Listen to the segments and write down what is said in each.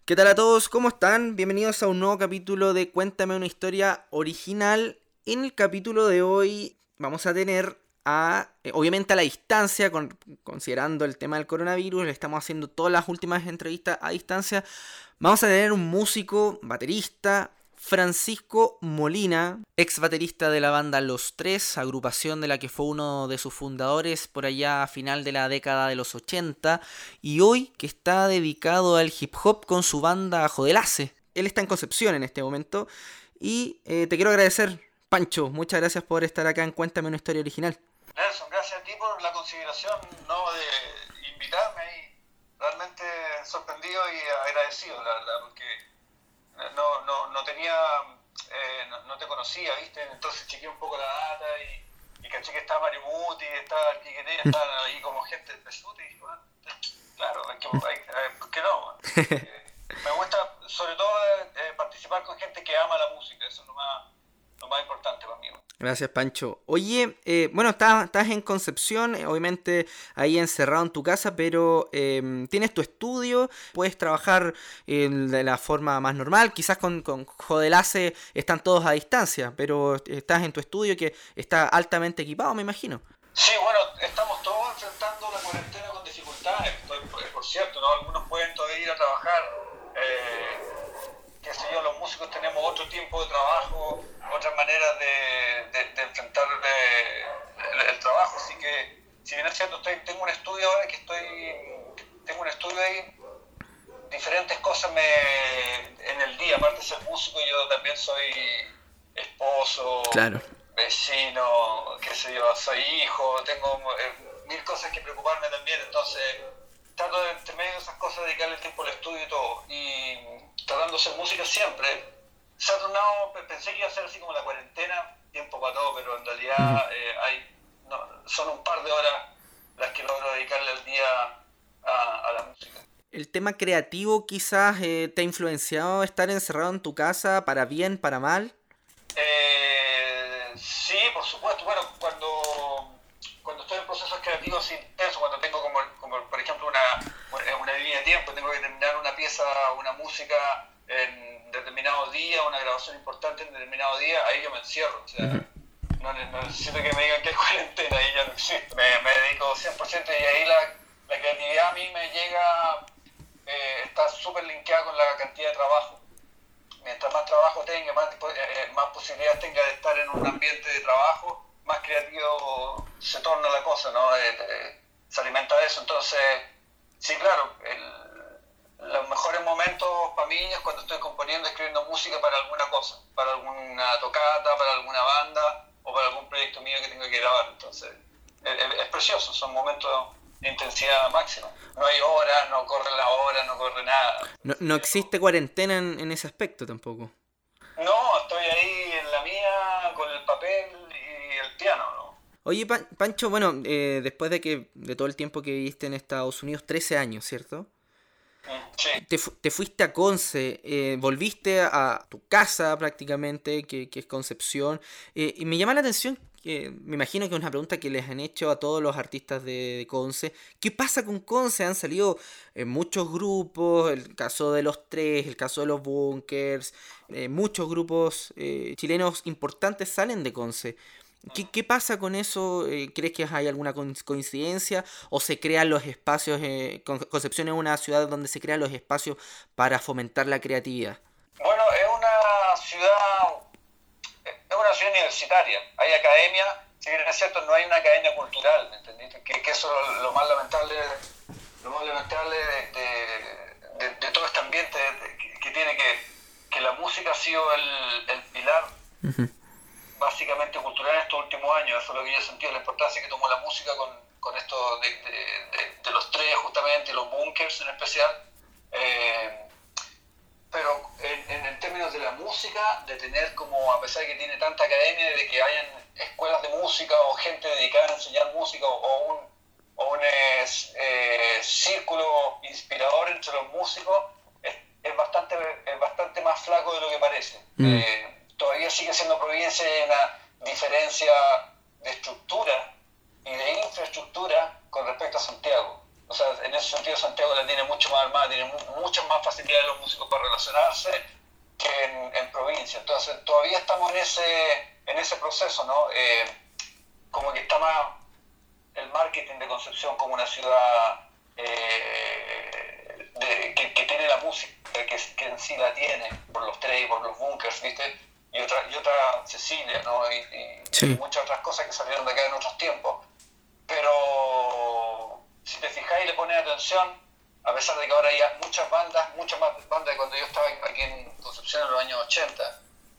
¿Qué tal a todos? ¿Cómo están? Bienvenidos a un nuevo capítulo de Cuéntame una historia original. En el capítulo de hoy vamos a tener obviamente a la distancia, considerando el tema del coronavirus, le estamos haciendo todas las últimas entrevistas a distancia. Vamos a tener un músico, baterista, Francisco Molina, ex baterista de la banda Los Tres, agrupación de la que fue uno de sus fundadores por allá a final de la década de los 80, y hoy que está dedicado al hip hop con su banda Jodelace. Él está en Concepción en este momento y te quiero agradecer, Pancho, muchas gracias por estar acá en Cuéntame una historia original. Nelson, gracias a ti por la consideración, ¿no?, de invitarme y realmente sorprendido y agradecido, la verdad, porque no tenía, no te conocía, ¿viste? Entonces chequeé un poco la data y caché que estaba Mario Muti, estaba el Quiquenera, estaban ahí como gente del Pesuti y dije, bueno, claro, ¿por qué no? Me gusta sobre todo participar con gente que ama la música, eso es lo más importante conmigo. Gracias, Pancho. Oye, bueno, estás en Concepción, obviamente ahí encerrado en tu casa, pero tienes tu estudio, puedes trabajar de la forma más normal. Quizás con Jodelace están todos a distancia, pero estás en tu estudio que está altamente equipado, me imagino. Sí, bueno, estamos todos enfrentando la cuarentena con dificultades, por cierto, ¿no? Algunos pueden todavía ir a trabajar, qué sé yo, los músicos tenemos otro tiempo de trabajo, otras maneras de enfrentar el trabajo, así que, si bien es cierto, tengo un estudio ahora tengo un estudio ahí, diferentes cosas en el día, aparte de ser músico, yo también soy esposo, claro, vecino, qué sé yo, soy hijo, tengo mil cosas que preocuparme también, entonces trato de, entre medio de esas cosas, dedicarle tiempo al estudio y todo, y tratando de hacer música siempre. Se ha tornado, pensé que iba a ser así como la cuarentena, tiempo para todo, pero en realidad son un par de horas las que logro dedicarle al día a la música. ¿El tema creativo quizás te ha influenciado estar encerrado en tu casa, para bien, para mal? Sí, por supuesto. Bueno, cuando estoy en procesos creativos intensos, cuando tengo como por ejemplo una línea de tiempo, tengo que terminar una pieza, una música en determinado día, una grabación importante en determinado día, ahí yo me encierro. O sea, no necesito que me digan que es cuarentena, ahí ya no existe. Me dedico 100% y ahí la creatividad a mí me llega, está súper linkeada con la cantidad de trabajo. Mientras más trabajo tenga, más posibilidades tenga de estar en un ambiente de trabajo, más creativo se torna la cosa, ¿no? Se alimenta de eso. Entonces, sí, claro, los mejores momentos para mí es cuando estoy componiendo, escribiendo música para alguna cosa, para alguna tocata, para alguna banda o para algún proyecto mío que tengo que grabar. Entonces, es precioso, son momentos de intensidad máxima. No hay horas, no corre la hora, no corre nada. No existe cuarentena en ese aspecto tampoco. No, estoy ahí en la mía con el papel y el piano, ¿no? Oye, Pancho, bueno, después de todo el tiempo que viviste en Estados Unidos, 13 años, ¿cierto? Sí. Te fuiste a Conce, volviste a tu casa prácticamente, que es Concepción, y me llama la atención, me imagino que es una pregunta que les han hecho a todos los artistas de Conce. ¿Qué pasa con Conce? Han salido muchos grupos, el caso de Los Tres, el caso de Los Bunkers, muchos grupos chilenos importantes salen de Conce. ¿Qué pasa con eso? ¿Crees que hay alguna coincidencia? ¿O se crean los espacios? Concepción es una ciudad donde se crean los espacios para fomentar la creatividad. Bueno, es una ciudad universitaria. Hay academia, si bien es cierto, no hay una academia cultural, ¿me entendiste? Que eso es lo más lamentable de todo este ambiente que tiene que la música ha sido el pilar. Uh-huh. Básicamente cultural en estos últimos años. Eso es lo que yo he sentido, la importancia que tomó la música con esto de Los Tres justamente, y Los Bunkers en especial. Pero en términos de la música, de tener como, a pesar de que tiene tanta academia, de que hayan escuelas de música o gente dedicada a enseñar música o un círculo inspirador entre los músicos, es bastante más flaco de lo que parece. Todavía sigue siendo provincia y una diferencia de estructura y de infraestructura con respecto a Santiago. O sea, en ese sentido Santiago la tiene mucho más armada, tiene muchas más facilidades los músicos para relacionarse que en provincia. Entonces todavía estamos en ese proceso, ¿no? Como que está más el marketing de Concepción como una ciudad que tiene la música, que en sí la tiene, por los tres, por los bunkers, ¿viste? Y otra Cecilia, ¿no? Sí. Y muchas otras cosas que salieron de acá en otros tiempos. Pero si te fijas y le pones atención, a pesar de que ahora hay muchas más bandas de cuando yo estaba aquí en Concepción en los años 80,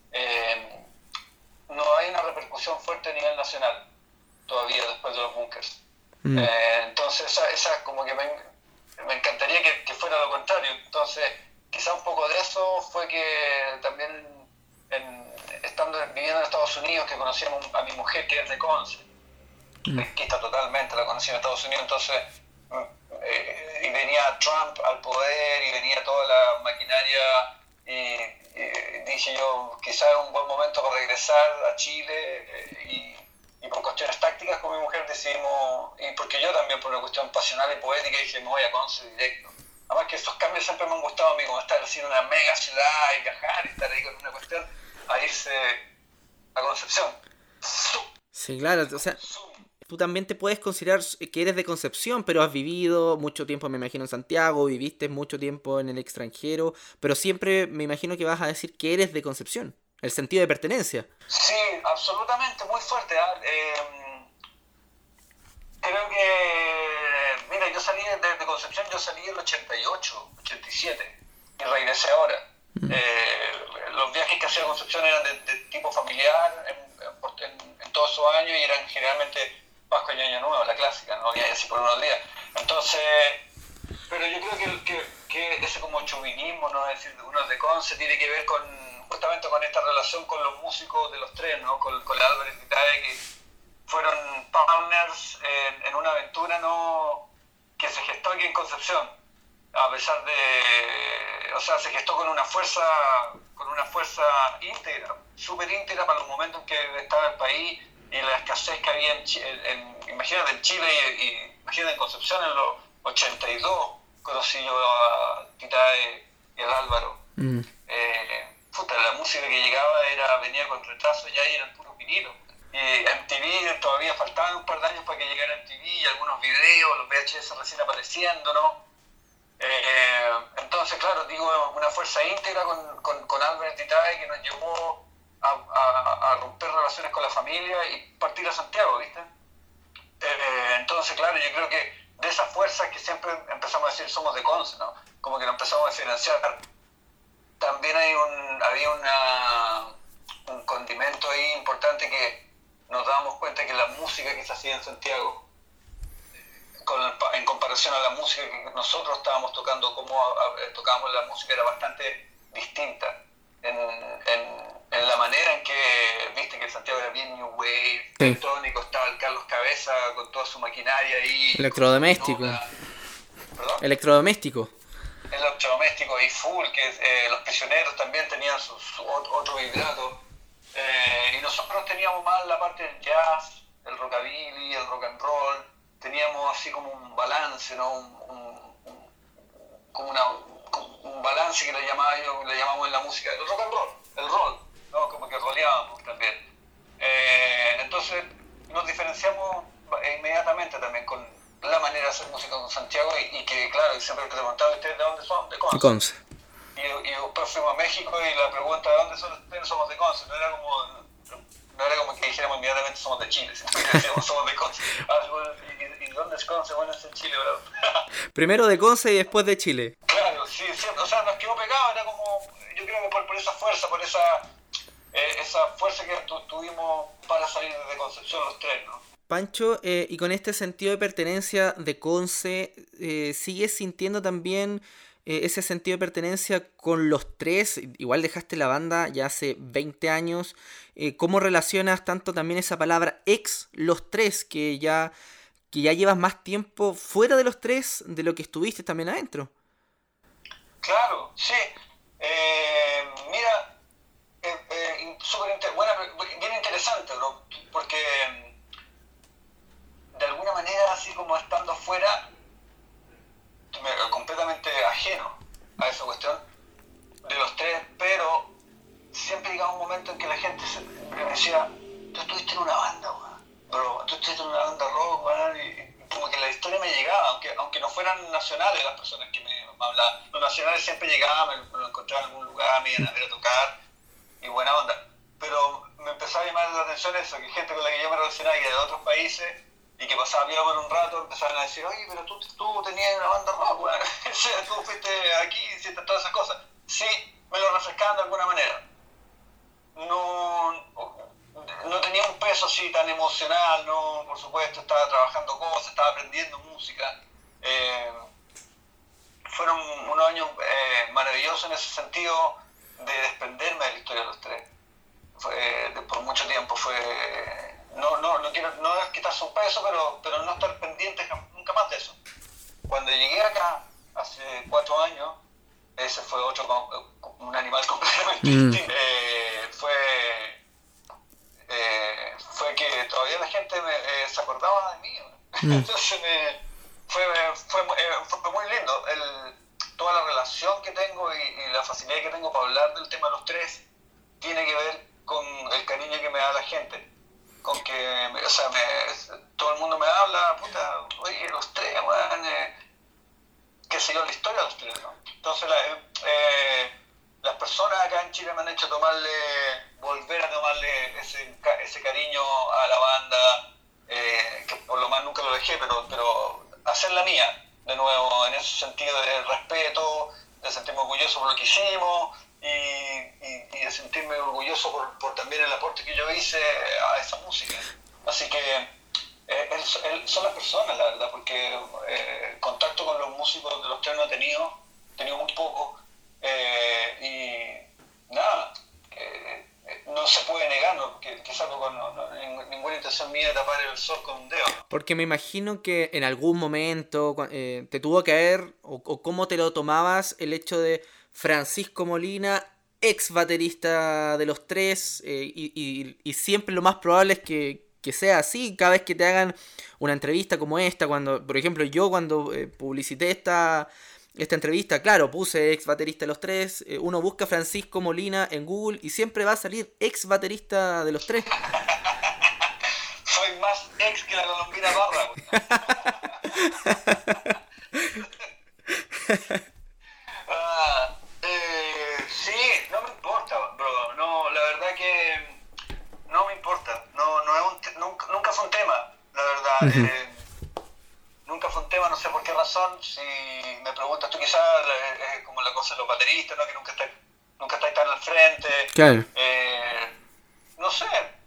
no hay una repercusión fuerte a nivel nacional todavía después de los bunkers. Entonces esa como que me encantaría que fuera lo contrario. Entonces quizá un poco de eso fue que también viviendo en Estados Unidos, que conocíamos a mi mujer que es de Conce, pesquista totalmente, la conocí en Estados Unidos, entonces y venía Trump al poder y venía toda la maquinaria y dije yo, quizás es un buen momento para regresar a Chile y por cuestiones tácticas con mi mujer decidimos, y porque yo también por una cuestión pasional y poética dije me voy a Conce directo. Además que esos cambios siempre me han gustado a mí, como estar así en una mega ciudad y viajar y estar ahí con una cuestión, a irse a Concepción. Sí, claro, o sea, tú también te puedes considerar que eres de Concepción, pero has vivido mucho tiempo, me imagino, en Santiago, viviste mucho tiempo en el extranjero, pero siempre me imagino que vas a decir que eres de Concepción, el sentido de pertenencia. Sí, absolutamente, muy fuerte. Creo que, mira, yo salí de Concepción, yo salí en el 88, 87 y regresé ahora. Los viajes que hacía a Concepción eran de tipo familiar en todos esos años y eran generalmente Pascua y Año Nuevo, la clásica, ¿no? Y así por unos días. Entonces, pero yo creo que ese como chauvinismo, ¿no? Es decir, uno de Conce tiene que ver justamente con esta relación con los músicos de los tres, ¿no? Con la Álvarez Vitae, que fueron partners en una aventura, ¿no? Que se gestó aquí en Concepción, a pesar de, o sea, se gestó con una fuerza íntegra, súper íntegra para los momentos en que estaba el país y la escasez que había imagínate en Chile y imagínate en Concepción en los 82, conocí yo a Titae y al Álvaro. La música que llegaba venía con retraso ya y eran puros vinilos. Y MTV todavía faltaban un par de años para que llegara MTV y algunos videos, los VHS recién apareciendo, ¿no? Entonces, claro, digo, una fuerza íntegra con Albert Titae que nos llevó a romper relaciones con la familia y partir a Santiago, ¿viste? Entonces, claro, yo creo que de esas fuerzas que siempre empezamos a decir somos de Conce, ¿no? Como que nos empezamos a financiar. También había un condimento ahí importante que nos dábamos cuenta que la música que se hacía en Santiago, en comparación a la música que nosotros estábamos tocando, como tocábamos la música, era bastante distinta en la manera en que, viste que Santiago era bien New Wave, sí. electrónico, estaba el Carlos Cabeza con toda su maquinaria ahí. Electrodoméstico. ¿Perdón? Electrodoméstico. Electrodoméstico y full, que Los Prisioneros también tenían su otro vibrato. Y nosotros teníamos más la parte del jazz, el rockabilly, el rock and roll. Teníamos así como un balance, ¿no? Un balance que le llamamos en la música, el rock and roll, el roll, ¿no? Como que roleábamos también. Entonces nos diferenciamos inmediatamente también con la manera de hacer música con Santiago y que, claro, siempre te preguntaba, ¿ustedes de dónde son? De Conce. Conce. Y después fuimos a México y la pregunta, ¿de dónde son ustedes? Somos de Conce. No era como que dijéramos inmediatamente somos de Chile, sino que decíamos somos de Conce. ¿Y dónde es Conce? Bueno, es en Chile, ¿verdad? Primero de Conce y después de Chile. Claro, sí, o sea, nos quedó pegado, era como, yo creo que por esa fuerza, por esa fuerza que tuvimos para salir desde Concepción los tres, ¿no? Pancho, y con este sentido de pertenencia de Conce, ¿sigues sintiendo también ese sentido de pertenencia con los tres? Igual dejaste la banda ya hace 20 años. ¿Cómo relacionas tanto también esa palabra ex los tres, que ya llevas más tiempo fuera de los tres de lo que estuviste también adentro? Claro, sí. Mira, bien interesante, bro, porque de alguna manera, así como estando afuera, completamente ajeno a esa cuestión, en que la gente me decía, tú estuviste en una banda, weón. Pero tú estuviste en una banda rock, weón, y como que la historia me llegaba, aunque no fueran nacionales las personas que me hablaban. Los nacionales siempre llegaban, me lo encontraban en algún lugar, me iban a ver a tocar, y buena onda. Pero me empezaba a llamar la atención eso, que gente con la que yo me relacionaba, que de otros países, y que pasaba bien por un rato, empezaban a decir, oye, pero tú tenías una banda rock, weón. Tú fuiste aquí y hiciste todas esas cosas. Sí, me lo refrescaban de alguna manera. No tenía un peso así tan emocional, no, por supuesto, estaba trabajando cosas, estaba aprendiendo música. Fueron unos años maravillosos en ese sentido de desprenderme de la historia de los tres. Por mucho tiempo no es quitarse un peso, pero no estar pendiente nunca más de eso. Cuando llegué acá, hace 4 años, ese fue un animal completamente distinto. Fue que todavía la gente se acordaba de mí. Entonces fue muy lindo. Toda la relación que tengo y la facilidad que tengo para hablar del tema de los tres tiene que ver con el cariño que me da la gente. Con que, todo el mundo me habla, puta, oye, los tres, weón, qué sé yo, la historia de los tres, ¿no? Entonces las personas acá en Chile me han hecho volver a tomarle ese cariño a la banda, que por lo más nunca lo dejé, pero hacerla mía, de nuevo, en ese sentido de respeto, de sentirme orgulloso por lo que hicimos, y de sentirme orgulloso por también el aporte que yo hice a esa música. Así que son las personas, la verdad, porque contacto con los músicos de los tres no he tenido muy poco, y nada, no se puede negar, ¿no? que es algo con ninguna intención mía de tapar el sol con un dedo. Porque me imagino que en algún momento te tuvo que haber, o cómo te lo tomabas, el hecho de Francisco Molina, ex baterista de los tres, y siempre lo más probable es que sea así. Cada vez que te hagan una entrevista como esta, por ejemplo, yo cuando publicité esta entrevista, claro, puse ex baterista de los tres, uno busca Francisco Molina en Google y siempre va a salir ex baterista de los tres. Soy más ex que la Colombina Barra. Sí, no me importa, bro. No, la verdad que no me importa. Nunca fue un tema, la verdad. Nunca fue un tema, no sé por qué razón. Si me preguntas tú, quizás como la cosa de los bateristas, ¿no? Que nunca estáis tan al frente. Claro. No sé,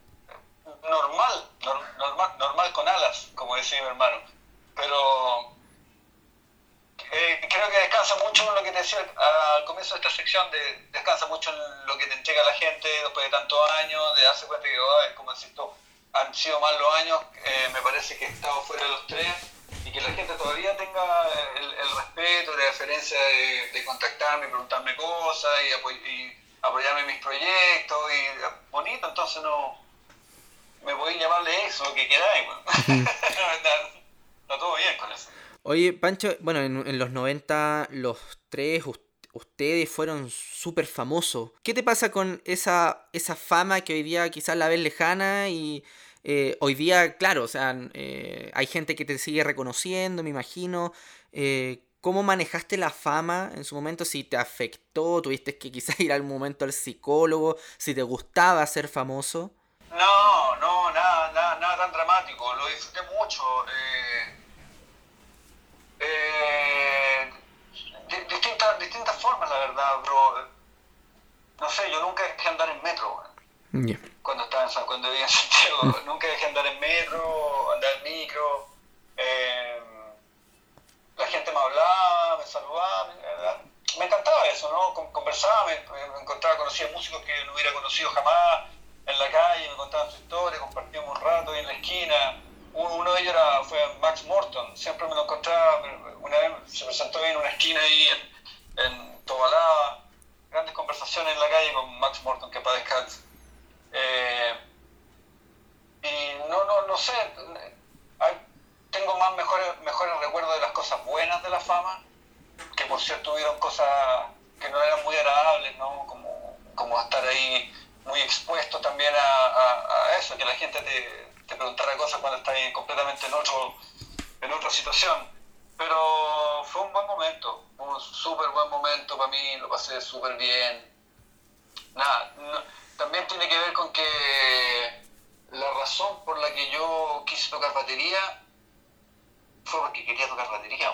normal con alas, como decía mi hermano. Pero creo que descansa mucho en lo que te decía al comienzo de esta sección, descansa mucho en lo que te entrega la gente después de tantos años, de darse cuenta que, como decís tú, han sido más los años, me parece que he estado fuera de los tres, y que la gente todavía tenga el respeto, la deferencia de contactarme, preguntarme cosas y apoyarme en mis proyectos, y bonito. Entonces no me voy a llamarle eso, lo que queráis, bueno. Está todo bien con eso. Oye, Pancho, bueno, en los 90 los tres, ustedes fueron súper famosos. ¿Qué te pasa con esa fama que hoy día quizás la ves lejana y hoy día, claro, o sea, hay gente que te sigue reconociendo, me imagino? ¿Cómo manejaste la fama en su momento? Si te afectó, tuviste que quizás ir algún momento al psicólogo, si te gustaba ser famoso. No, nada tan dramático, lo disfruté mucho. Distintas formas, la verdad, bro. No sé, yo nunca dejé andar en metro, Yeah. cuando vivía en Santiago. Nunca dejé andar en metro, andar en micro. La gente me hablaba, me saludaba, me encantaba eso, ¿no? Conversaba, me encontraba, conocía músicos que no hubiera conocido jamás en la calle, me contaban su historia, compartíamos un rato ahí en la esquina. Uno de ellos fue Max Morton, siempre me lo encontraba, una vez se presentó ahí en una esquina ahí en Tobalaba. Grandes conversaciones en la calle con Max Morton, que para descanse. Y no sé, tengo más mejores recuerdos de las cosas buenas de la fama, que por cierto hubieron cosas que no eran muy agradables, ¿no? Como estar ahí muy expuesto la gente te preguntara cosas cuando estás completamente en otra situación. Pero fue un buen momento, un súper buen momento para mí, lo pasé súper bien. Nada, también tiene que ver con que la razón por la que yo quise tocar batería fue porque quería tocar batería.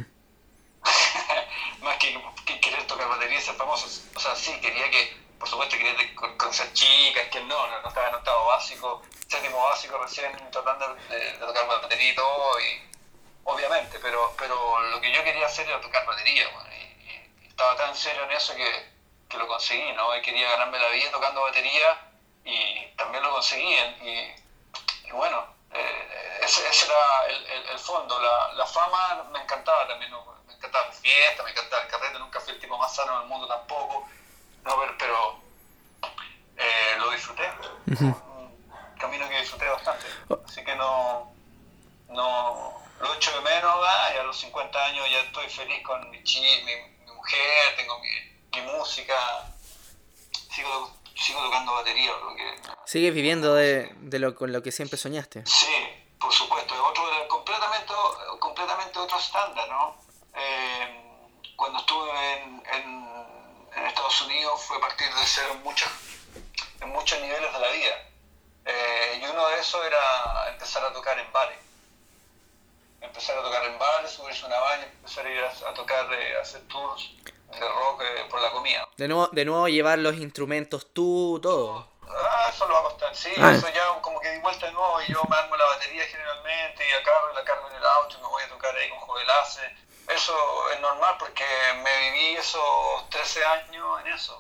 Más que querer tocar batería y ser famoso. O sea, sí, quería que, por supuesto, quería conocer chicas, que no estaba en octavo básico, séptimo básico, recién tratando de tocar batería y todo, y obviamente, pero lo que yo quería hacer era tocar batería, bueno, y estaba tan serio en eso que lo conseguí, ¿no? Y quería ganarme la vida tocando batería, y también lo conseguí, y bueno, ese era el fondo. La fama me encantaba también, ¿no? Me encantaba la fiesta, me encantaba el carrete, nunca fui el tipo más sano del mundo tampoco, no, pero lo disfruté, un camino que disfruté bastante, así que no lo echo de menos, y a los 50 años ya estoy feliz con mi mujer, tengo mi música, sigo tocando batería. Porque, sigues viviendo con lo que siempre soñaste. Sí, por supuesto, es completamente otro estándar, ¿no? Cuando estuve en Estados Unidos fue a partir de ser en muchos niveles de la vida, y uno de esos era empezar a tocar en bares. Subirse a una van y empezar a ir a tocar, a hacer tours de rock por la comida. De nuevo llevar los instrumentos tú, todo. Eso lo va a costar, sí, eso ya como que di vuelta de nuevo, y yo me armo la batería generalmente y la cargo en el auto y me voy a tocar ahí con jogelace. Eso es normal porque me viví esos 13 años en eso.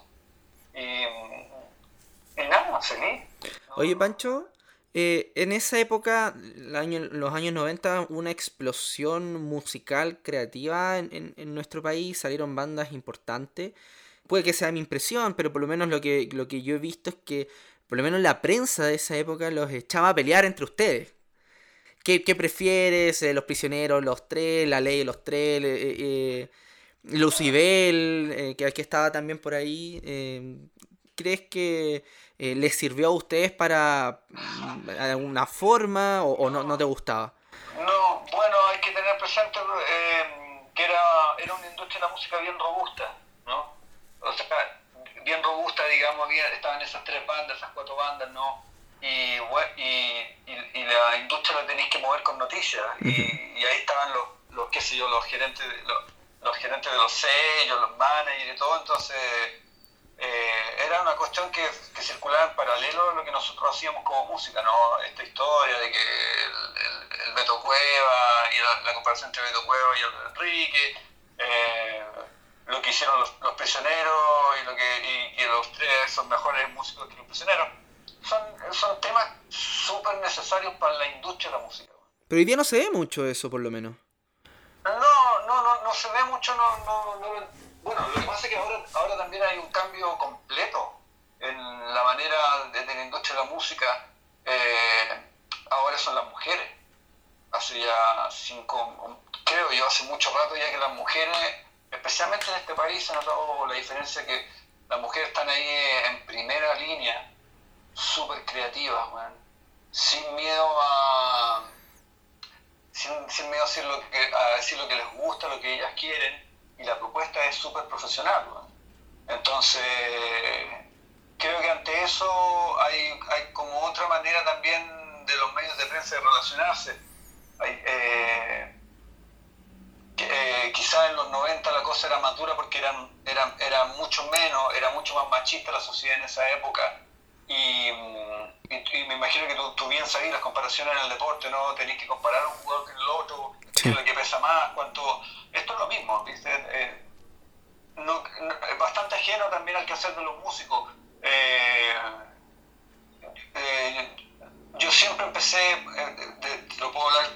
Y nada, feliz. Oye, Pancho, en esa época, los años 90, una explosión musical creativa en nuestro país, salieron bandas importantes. Puede que sea mi impresión, pero por lo menos lo que yo he visto es que por lo menos la prensa de esa época los echaba a pelear entre ustedes. ¿Qué prefieres? Los Prisioneros, los Tres, La Ley de los Tres, Lucibel, que estaba también por ahí. ¿Crees que les sirvió a ustedes para alguna forma o no te gustaba? No, bueno, hay que tener presente que era una industria de la música bien robusta, ¿no? O sea, bien robusta, digamos, estaban esas 3 bandas, esas 4 bandas, ¿no? Y la industria la tenéis que mover con noticias, y ahí estaban los qué sé yo, los gerentes de los sellos, los managers y todo. Entonces era una cuestión que circulaba en paralelo a lo que nosotros hacíamos como música, ¿no? Esta historia de que el Beto Cueva y la comparación entre Beto Cueva y el Enrique, lo que hicieron los Prisioneros, y los Tres son mejores músicos que los Prisioneros. Son temas súper necesarios para la industria de la música. Pero hoy día no se ve mucho eso, por lo menos. No se ve mucho, Bueno, lo que pasa es que ahora también hay un cambio completo en la manera de la industria de la música. Ahora son las mujeres. Hace mucho rato ya que las mujeres, especialmente en este país, se ha notado la diferencia, que las mujeres están ahí en primera línea, súper creativas, man, sin miedo a decir lo que les gusta, lo que ellas quieren, y la propuesta es súper profesional, man. Entonces creo que ante eso hay como otra manera también de los medios de prensa de relacionarse. Quizás en los 90 la cosa era más dura porque era mucho más machista la sociedad en esa época, y me imagino que tú bien sabes las comparaciones en el deporte, ¿no? Tenés que comparar un jugador con el otro, qué es lo que pesa más, cuánto. Esto es lo mismo, ¿viste? Es bastante ajeno también al quehacer de los músicos. Yo siempre empecé, lo puedo hablar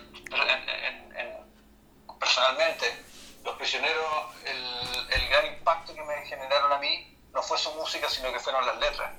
personalmente, los Prisioneros, el gran impacto que me generaron a mí no fue su música, sino que fueron las letras.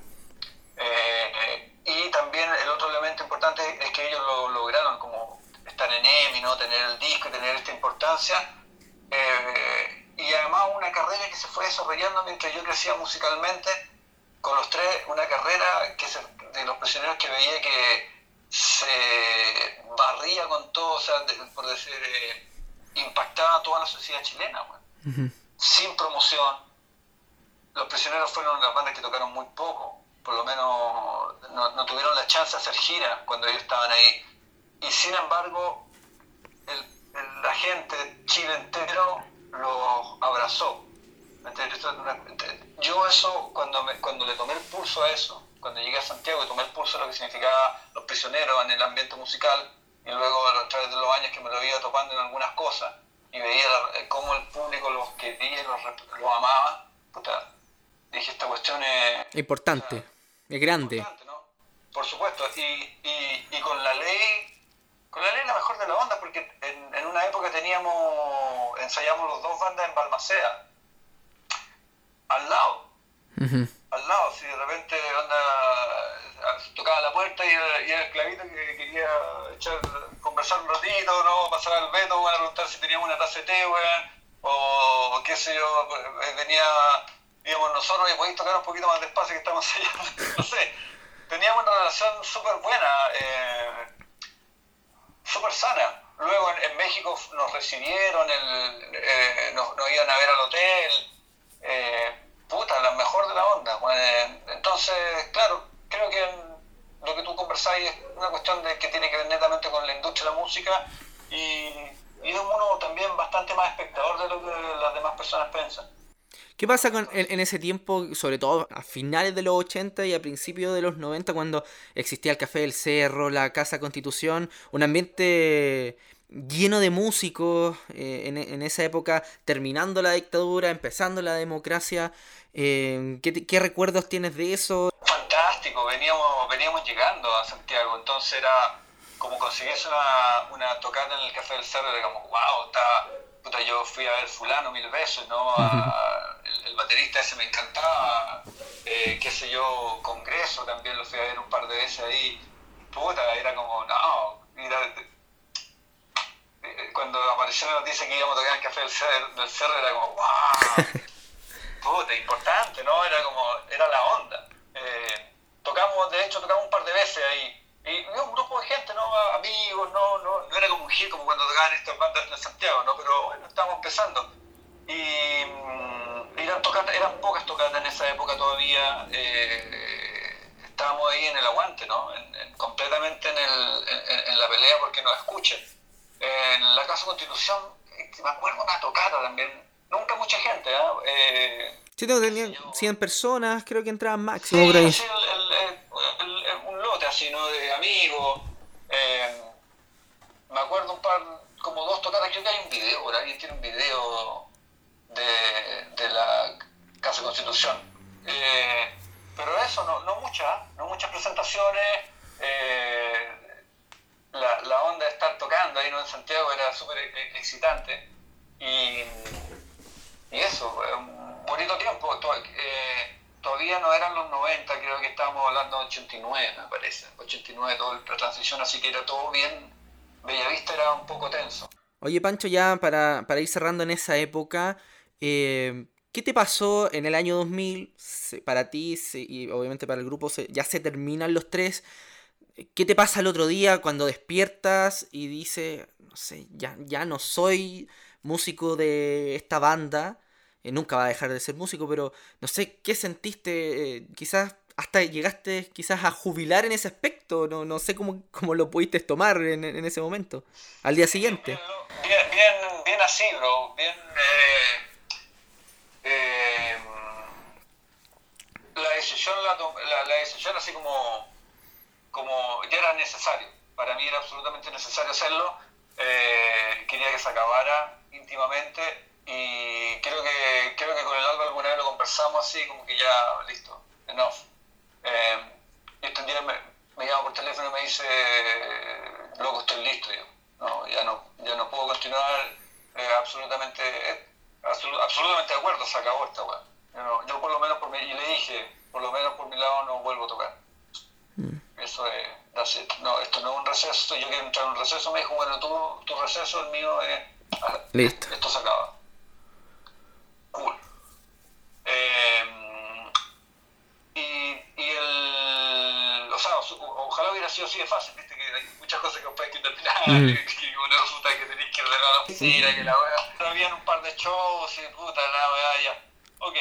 Y también el otro elemento importante es que ellos lo lograron, como estar en EMI, ¿no? Tener el disco y tener esta importancia, y además una carrera que se fue desarrollando mientras yo crecía musicalmente, con los tres una carrera de Los Prisioneros que veía que se barría con todo, o sea, por decir, impactaba a toda la sociedad chilena, bueno. Uh-huh. Sin promoción. Los Prisioneros fueron las bandas que tocaron muy poco, por lo menos no tuvieron la chance de hacer gira cuando ellos estaban ahí. Y sin embargo, la gente, Chile entero, los abrazó. Yo eso, cuando le tomé el pulso a eso, cuando llegué a Santiago y tomé el pulso a lo que significaba Los Prisioneros en el ambiente musical, y luego a través de los años que me lo iba topando en algunas cosas, y veía cómo el público los quería y los amaba, puta, dije, esta cuestión es importante, o sea, es grande. Importante, ¿no? Por supuesto, y con la ley la mejor de la onda, porque en una época ensayamos los dos bandas en Balmaceda, al lado. Uh-huh. Al lado, si de repente tocaba la puerta y era el clavito que quería conversar un ratito, ¿no? Pasar al Beto, a preguntar si teníamos una taza de té, o qué sé yo, íbamos nosotros y podéis tocar un poquito más despacio que estamos ensayando, no sé. Teníamos una relación súper buena, súper sana. Luego en México nos recibieron, nos iban a ver al hotel, la mejor de la onda. Entonces, claro, creo que lo que tú conversáis es una cuestión que tiene que ver netamente con la industria de la música y es uno también bastante más espectador de lo que las demás personas piensan. ¿Qué pasa en ese tiempo, sobre todo a finales de los 80 y a principios de los 90, cuando existía el Café del Cerro, la Casa Constitución, un ambiente lleno de músicos, en esa época, terminando la dictadura, empezando la democracia? ¿Qué recuerdos tienes de eso? Fantástico, veníamos llegando a Santiago, entonces era como conseguirse una tocata en el Café del Cerro, era como, wow, yo fui a ver fulano 1000 veces, ¿no? El baterista ese me encantaba, qué sé yo, Congreso también lo fui a ver un par de veces ahí, era como, no, cuando apareció la noticia que íbamos a tocar en el Café del Cerro era como, wow, importante, ¿no? Era la onda. De hecho tocamos un par de veces ahí. Y un grupo de gente, ¿no? Amigos, no era como un hit como cuando tocaban estas bandas en Santiago, ¿no? Pero bueno, estábamos empezando. Y eran pocas tocatas en esa época todavía. Estábamos ahí en el aguante, ¿no? Completamente en la pelea porque nos escuchen. En la Casa Constitución, me acuerdo una tocata también. Nunca mucha gente, ¿eh? Sí, tenían 100 personas, creo que entraban máximo por ahí. Sí, un lote así, ¿no? De amigos. Me acuerdo como dos tocatas, creo que hay un video, por ahí tiene un video de la Casa Constitución. Pero eso, no muchas presentaciones. La onda de estar tocando ahí, ¿no? En Santiago era súper excitante. Y eso, un bonito tiempo. Todavía no eran los 90, creo que estábamos hablando de 89, me parece. 89, toda la transición, así que era todo bien. Bellavista era un poco tenso. Oye, Pancho, ya para ir cerrando en esa época, ¿qué te pasó en el año 2000? Para ti y obviamente para el grupo ya se terminan los tres. ¿Qué te pasa el otro día cuando despiertas y dices, no sé, ya no soy músico de esta banda? Nunca va a dejar de ser músico, pero no sé, ¿qué sentiste? Quizás hasta llegaste quizás a jubilar en ese aspecto, no sé cómo lo pudiste tomar en ese momento, al día siguiente. Bien así, bro, la decisión así como ya era necesario, para mí era absolutamente necesario hacerlo, quería que se acabara íntimamente. Y creo que con el Alba alguna vez lo conversamos así, como que ya, listo, enough. Y este día me llama por teléfono y me dice, loco, estoy listo. Yo, ya no puedo continuar, absolutamente de acuerdo, se acabó esta weá. Yo por lo menos y le dije, por lo menos por mi lado no vuelvo a tocar. Eso es, that's it. No, esto no es un receso, yo quiero entrar en un receso, me dijo, bueno, tu receso, el mío es, listo. Esto se acaba. Cool. Y ojalá hubiera sido así de fácil, viste que hay muchas cosas que después hay que terminar, que uno resulta que tenés que ordenar la oficina, que la weá. Pero habían un par de shows y puta, la weá, ya. Ok.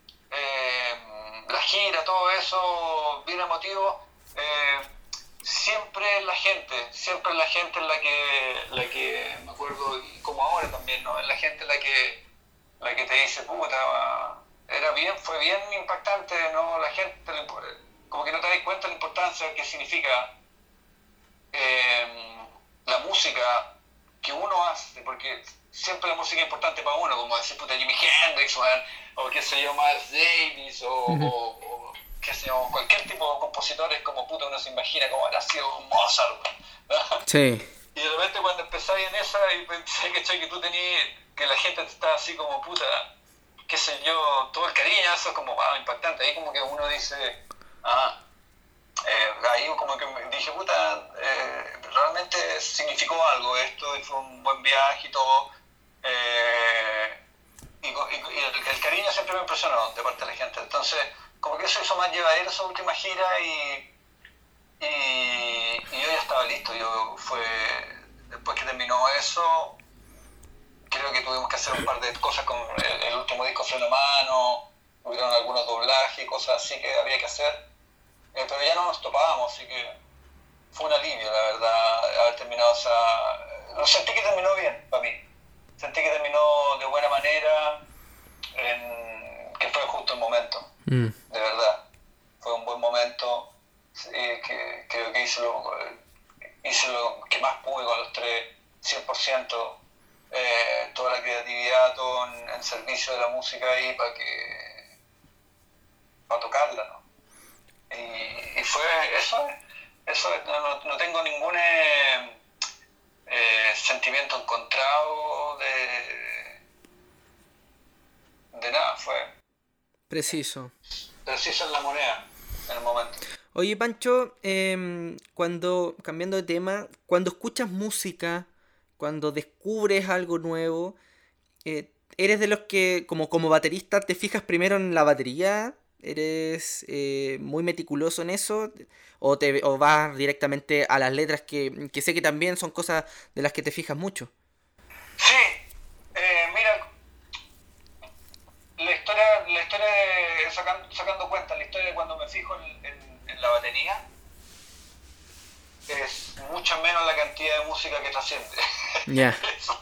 La gira, todo eso, bien emotivo. Siempre la gente es la que me acuerdo, y como ahora también, ¿no? Es la gente la que te dice, puta, fue bien impactante, ¿no? La gente, como que no te das cuenta de la importancia que significa la música que uno hace, porque siempre la música es importante para uno, como decir, puta, Jimi Hendrix, o qué sé yo, Miles Davis, o qué sé yo, cualquier tipo de compositores, como puta uno se imagina como habrá sido Mozart, ¿no? Sí. Y de repente cuando empezáis en esa y pensé que tú tenías, que la gente está así como puta, qué sé yo, todo el cariño, eso es como impactante. Ahí como que uno dice, ahí como que dije, puta, realmente significó algo esto y fue un buen viaje y todo. Y el cariño siempre me impresionó de parte de la gente. Entonces, como que eso hizo más llevadero esa última gira y yo ya estaba listo. Después que terminó eso, creo que tuvimos que hacer un par de cosas con el último disco Freno a Mano, hubieron algunos doblajes y cosas así que había que hacer, pero ya no nos topábamos, así que fue un alivio, la verdad, haber terminado Lo sentí que terminó bien para mí, sentí que terminó de buena manera, que fue justo el momento, de verdad, fue un buen momento, que creo que hice lo que más pude con los tres, 100%, toda la creatividad, todo en servicio de la música ahí para tocarla, ¿no? Y fue eso no tengo ningún sentimiento encontrado de nada, fue Preciso en la moneda en el momento. Oye, Pancho, cambiando de tema, cuando escuchas música, cuando descubres algo nuevo, ¿eres de los que, como baterista, te fijas primero en la batería? ¿Eres muy meticuloso en eso? ¿O vas directamente a las letras, que sé que también son cosas de las que te fijas mucho? Sí, mira, la historia sacando cuenta, la historia de cuando me fijo en la batería es mucho menos la cantidad de música que trasciende. Ya.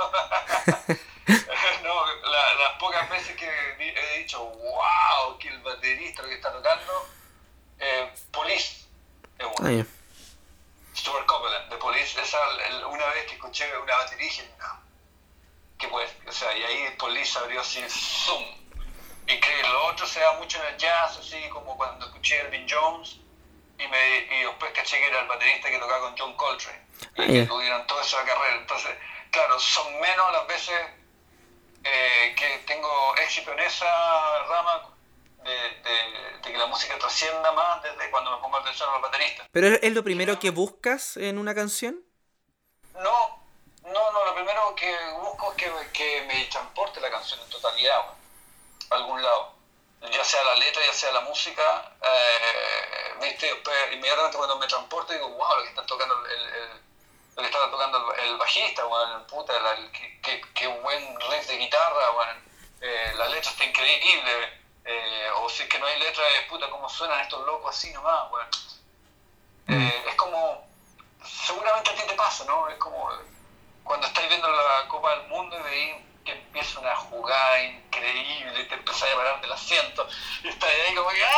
No, las pocas veces que he dicho, wow, que el baterista lo que está tocando, Police es uno. Yeah. Stuart Copeland, de Police, una vez que escuché una batería dije, no, que pues, o sea, y ahí Police abrió así, zoom. Increíble. Lo otro se da mucho en el jazz, así como cuando escuché Elvin Jones y después caché que era el baterista que tocaba con John Coltrane y que tuvieron toda esa carrera. Entonces, claro, son menos las veces que tengo éxito en esa rama de que la música trascienda más desde cuando me pongo atención a los bateristas. ¿Pero es lo primero que buscas en una canción? No, lo primero que busco es que me transporte la canción en totalidad, a algún lado, ya sea la letra, ya sea la música, viste, después, inmediatamente cuando me transporto digo, wow, lo que está tocando lo que estaba tocando el bajista, bueno, puta, qué buen riff de guitarra, bueno, la letra está increíble, o si es que no hay letra, puta, cómo suenan estos locos así nomás, bueno. Es como, seguramente a ti te pasa, ¿no? Es como cuando estáis viendo la Copa del Mundo y veis que empieza una jugada increíble y te empezáis a parar del asiento y estáis ahí como que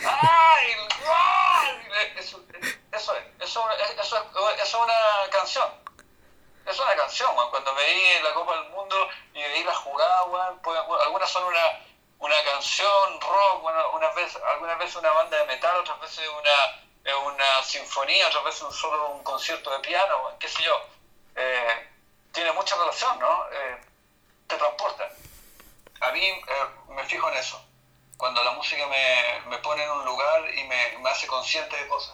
eso es una canción. Es una canción, man. Cuando veis la Copa del Mundo y veis la jugada, pues, algunas son una canción rock, bueno, algunas veces una banda de metal, otras veces una sinfonía, otras veces solo un concierto de piano, bueno, qué sé yo. Tiene mucha relación, ¿no? Te transporta. A mí me fijo en eso. Cuando la música me pone en un lugar y me hace consciente de cosas.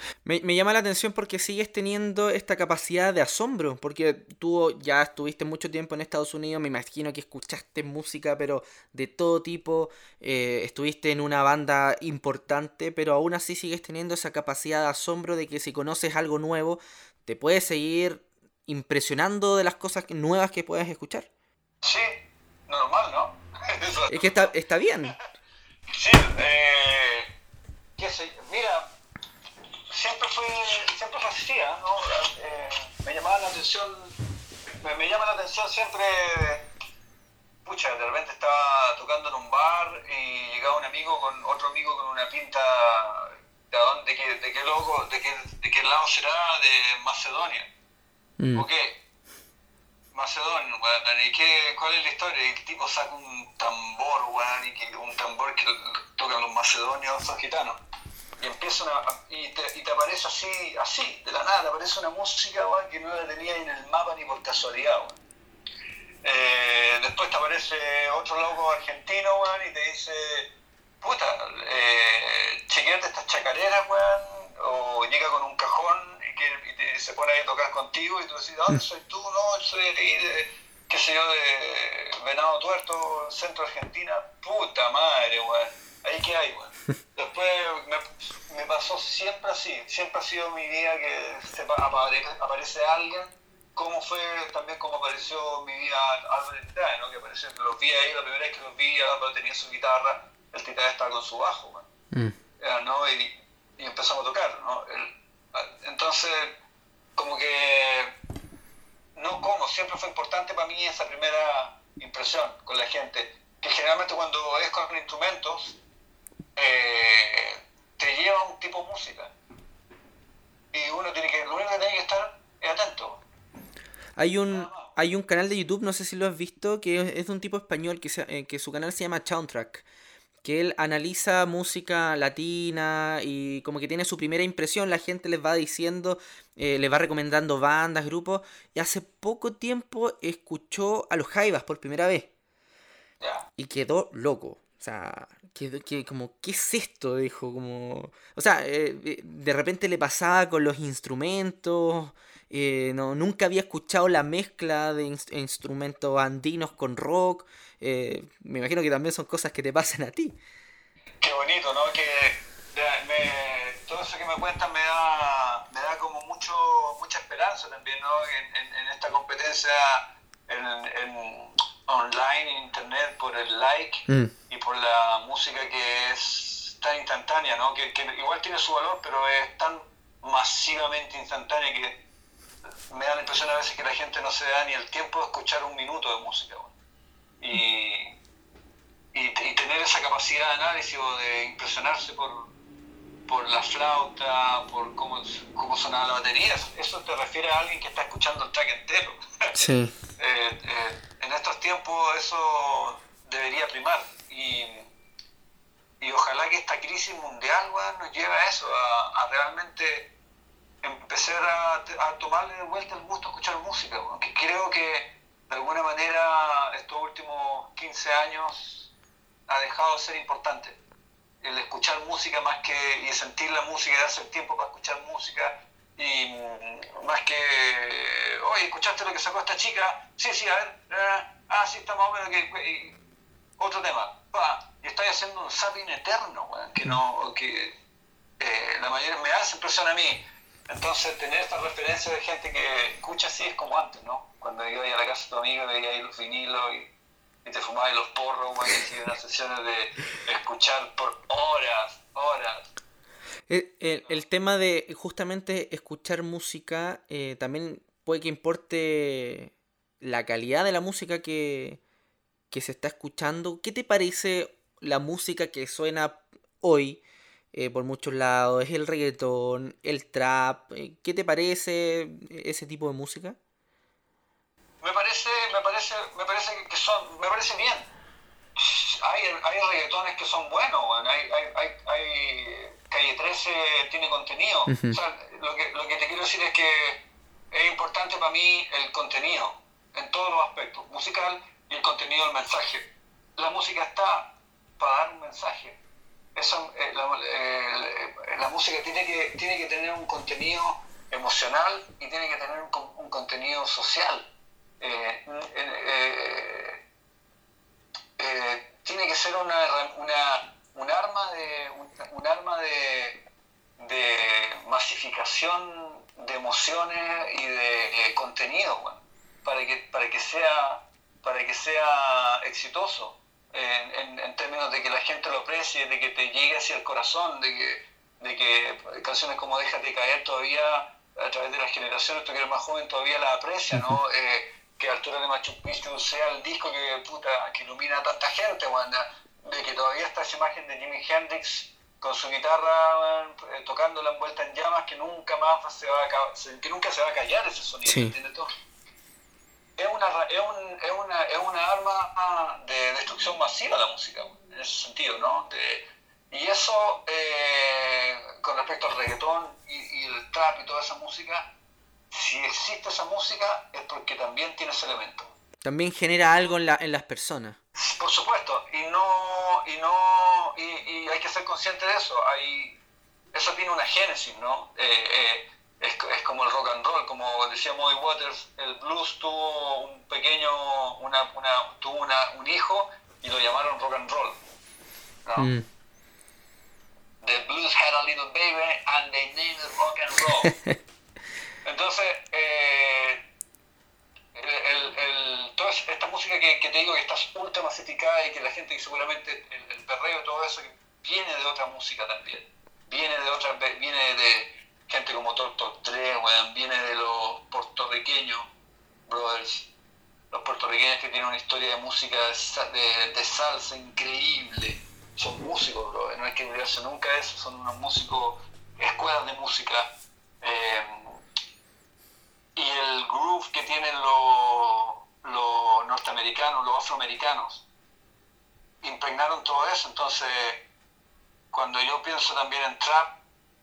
Me llama la atención porque sigues teniendo esta capacidad de asombro, porque tú ya estuviste mucho tiempo en Estados Unidos, me imagino que escuchaste música, pero de todo tipo, estuviste en una banda importante, pero aún así sigues teniendo esa capacidad de asombro de que si conoces algo nuevo, te puedes seguir impresionando de las cosas nuevas que puedes escuchar. Sí, normal, ¿no? Eso. Es que está bien. Sí, qué sé, mira, siempre fue así, ¿no? Me llamaba la atención, me llama la atención siempre, pucha, de repente estaba tocando en un bar y llegaba un amigo con otro amigo con una pinta de qué loco, de qué lado será, de Macedonia. Mm. ¿O qué? Macedonia, weón, ¿cuál es la historia? Y el tipo saca un tambor, weón, un tambor que tocan los macedonios, son gitanos. Y empieza y te aparece así, de la nada, te aparece una música, weón, que no la tenía en el mapa ni por casualidad, weón. Después te aparece otro loco argentino, weón, y te dice, puta, chequeate estas chacareras, weón, o llega con un cajón y se pone ahí a tocar contigo y tú decís, ¿dónde soy tú? No, soy de ahí, qué sé yo, de Venado Tuerto, centro Argentina. Puta madre, weón, ahí que hay, weón. Después me pasó siempre así, siempre ha sido mi vida que aparece alguien, como fue también como apareció mi vida Álvaro Titae, ¿no? Que apareció, los vi ahí, la primera vez que los vi, Álvaro tenía su guitarra, el Titae estaba con su bajo, weón. ¿No? Y empezamos a tocar, ¿no? Entonces, como que, siempre fue importante para mí esa primera impresión con la gente, que generalmente cuando es con instrumentos, te lleva a un tipo de música, y lo único que tiene que estar es atento. Hay un canal de YouTube, no sé si lo has visto, que es de un tipo español que su canal se llama Soundtrack, que él analiza música latina y como que tiene su primera impresión, la gente les va diciendo, les va recomendando bandas, grupos, y hace poco tiempo escuchó a los Jaivas por primera vez Ya. y quedó loco. O sea, como, ¿qué es esto? Dijo, como... O sea, de repente le pasaba con los instrumentos, no, nunca había escuchado la mezcla de instrumentos andinos con rock. Me imagino que también son cosas que te pasan a ti. Qué bonito, ¿no? Todo eso que me cuentan me da como mucha esperanza también, ¿no? En esta competencia online, en internet, por el like y por la música que es tan instantánea, ¿no? Que igual tiene su valor, pero es tan masivamente instantánea que me da la impresión a veces que la gente no se da ni el tiempo de escuchar un minuto de música, ¿no? Y tener esa capacidad de análisis o de impresionarse por la flauta, por cómo sonaba la batería, eso te refiere a alguien que está escuchando el track entero. Sí. En estos tiempos eso debería primar y ojalá que esta crisis mundial, bueno, nos lleve a eso, a realmente empezar a tomarle de vuelta el gusto a escuchar música, bueno, que creo que de alguna manera estos últimos 15 años ha dejado de ser importante el escuchar música más que y sentir la música y darse el tiempo para escuchar música y más que oye, ¿escuchaste lo que sacó esta chica? Sí, a ver, sí, está más o menos y otro tema, y estoy haciendo un zapping eterno, bueno, la mayoría me da esa impresión a mí. Entonces tener esta referencia de gente que escucha así es como antes, ¿no? Cuando iba a la casa de tu amigo veía ahí los vinilos y te fumabas los porros, güey, y unas sesiones de escuchar por horas. El tema de justamente escuchar música también puede que importe la calidad de la música que se está escuchando. ¿Qué te parece la música que suena hoy por muchos lados? ¿Es el reggaetón, el trap? ¿Qué te parece ese tipo de música? Me parece bien. Hay reggaetones que son buenos, bueno. Hay Calle 13 tiene contenido. Uh-huh. O sea, lo que te quiero decir es que es importante para mí el contenido en todos los aspectos, musical y el contenido del mensaje. La música está para dar un mensaje. La música tiene que tener un contenido emocional y tiene que tener un contenido social. Tiene que ser un arma de masificación de emociones y de contenido, bueno, para que sea exitoso en términos de que la gente lo aprecie, de que te llegue hacia el corazón, de que canciones como Déjate Caer todavía a través de las generaciones, tú que eres más joven todavía la aprecia, ¿no? Que Altura de Machu Picchu sea el disco que ilumina a tanta gente, bueno, de que todavía está esa imagen de Jimi Hendrix con su guitarra tocando la envuelta en llamas, que nunca más se va a callar ese sonido, sí. ¿entiendes tú? Es una arma de destrucción masiva la música, en ese sentido, ¿no? Y eso, con respecto al reggaetón y el trap y toda esa música, si existe esa música es porque también tiene ese elemento. También genera algo en las personas. Por supuesto, y hay que ser consciente de eso. Eso tiene una génesis, ¿no? Es como el rock and roll, como decía Muddy Waters, el blues tuvo un hijo y lo llamaron rock and roll, ¿no? The blues had a little baby and they named it rock and roll. Entonces, toda esta música que te digo que está ultra masificada y que la gente seguramente el perreo y todo eso viene de otra música también, viene de gente como Torto 3, viene de los puertorriqueños brothers, los puertorriqueños que tienen una historia de música de salsa increíble, son músicos, bro, no hay que olvidarse nunca de eso, son unos músicos, escuelas de música, y el groove que tienen los norteamericanos, los afroamericanos, impregnaron todo eso. Entonces, cuando yo pienso también en trap,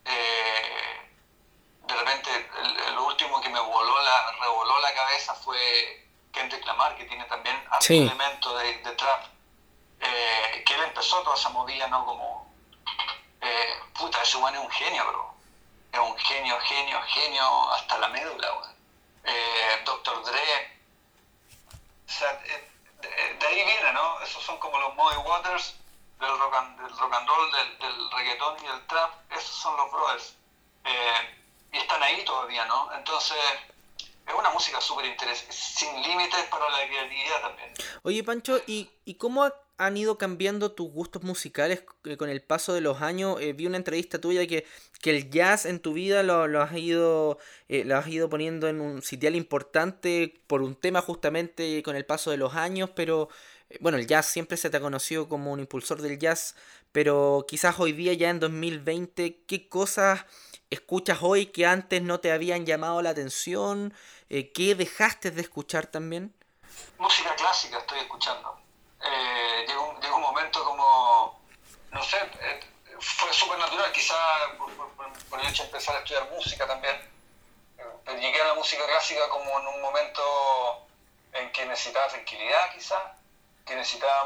de repente lo último que me revoló la cabeza fue Kendrick Lamar, que tiene también algún elemento de trap, que él empezó toda esa movida, ¿no? Como ese weón es un genio, bro, es un genio hasta la médula, weón. Dr. Dre, o sea, de ahí viene, ¿no? Esos son como los Muddy Waters del rock and roll, del reggaetón y del trap. Esos son los brothers, y están ahí todavía, ¿no? Entonces es una música súper interesante, sin límites para la creatividad también. Oye, Pancho, ¿y cómo han ido cambiando tus gustos musicales con el paso de los años? Vi una entrevista tuya que el jazz en tu vida lo has ido poniendo en un sitial importante por un tema justamente con el paso de los años, pero bueno, el jazz siempre se te ha conocido como un impulsor del jazz, pero quizás hoy día, ya en 2020, ¿qué cosas escuchas hoy que antes no te habían llamado la atención? ¿Qué dejaste de escuchar también? Música clásica estoy escuchando. Llegó un momento como, no sé, fue súper natural, quizá por el hecho de empezar a estudiar música también. Llegué a la música clásica como en un momento en que necesitaba tranquilidad, quizá, que necesitaba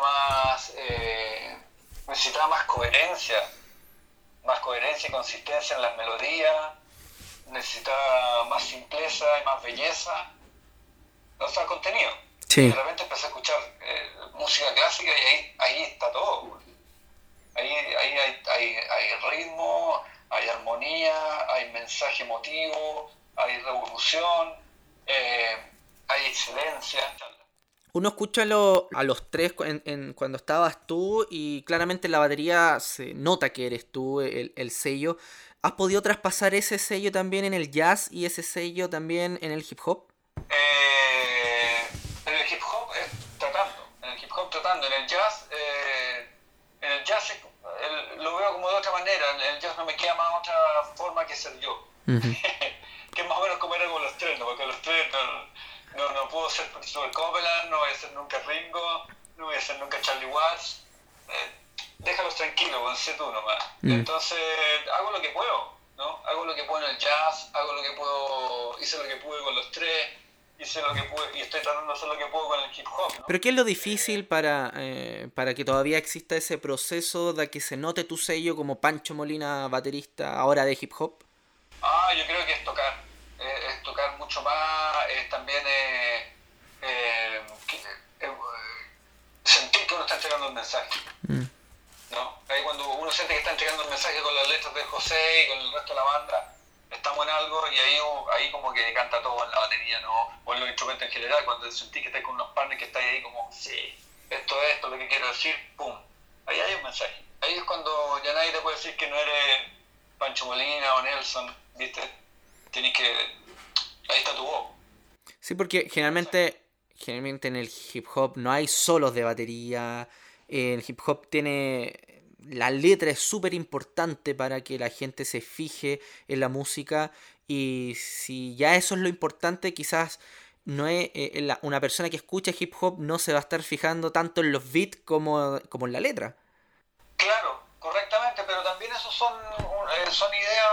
más coherencia y consistencia en las melodías, necesitaba más simpleza y más belleza, o sea, contenido. Sí. Y de repente empecé a escuchar música clásica y ahí está todo. Ahí hay ritmo, hay armonía, hay mensaje emotivo, hay revolución, hay excelencia. Uno escucha a los tres cuando estabas tú y claramente en la batería se nota que eres tú el sello. ¿Has podido traspasar ese sello también en el jazz y ese sello también en el hip hop? En el hip hop tratando, en el jazz lo veo como de otra manera. En el jazz no me queda más otra forma que ser yo. Uh-huh. Que es más o menos como era con los tres, ¿no? Porque los tres no puedo ser Christopher Copeland, no voy a ser nunca Ringo, no voy a ser nunca Charlie Watts. Déjalos tranquilos, sé tú nomás. Entonces hago lo que puedo, ¿no? Hago lo que puedo en el jazz, hice lo que pude con los tres. hice lo que pude y estoy tratando de hacer lo que puedo con el hip hop, ¿no? Pero ¿qué es lo difícil para que todavía exista ese proceso de que se note tu sello como Pancho Molina, baterista ahora de hip hop? Yo creo que es tocar mucho más, también sentir que uno está entregando un mensaje, Mm. ¿no? Ahí cuando uno siente que está entregando un mensaje con las letras de José y con el resto de la banda, estamos en algo y ahí como que canta todo en la batería, ¿no? O en los instrumentos en general, cuando sentís que estás con unos partners que estáis ahí como, sí, esto es lo que quiero decir, pum, ahí hay un mensaje. Ahí es cuando ya nadie te puede decir que no eres Pancho Molina o Nelson, ¿viste? Tienes que... Ahí está tu voz. Sí, porque generalmente en el hip hop no hay solos de batería. El hip hop tiene... La letra es súper importante para que la gente se fije en la música. Y si ya eso es lo importante, quizás no es una persona que escucha hip hop no se va a estar fijando tanto en los beats como en la letra. Claro, correctamente, pero también esos son